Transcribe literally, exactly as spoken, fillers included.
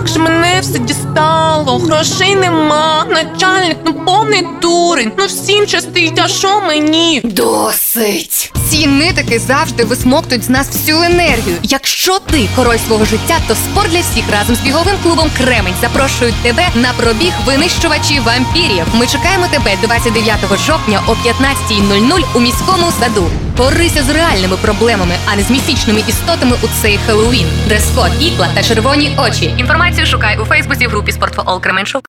як же мене все дістало. Грошей нема, начальник, ну повний дурень. Ну всім щастить, а що мені? Досить! Ці нитики завжди висмоктують з нас всю енергію. Якщо ти король свого життя, то спорт для всіх разом з біговим клубом Кремень запрошують тебе на пробіг винищувачі вампірів. Ми чекаємо тебе двадцять дев'ятого жовтня о п'ятнадцятій нуль нуль у міському саду. Борися з реальними проблемами, а не з міфічними істотами у цей Хеллоуін. Дрес-код, ікла та червоні очі. Інформацію шукай у Фейсбуці в групі «Sport for All Кременчук».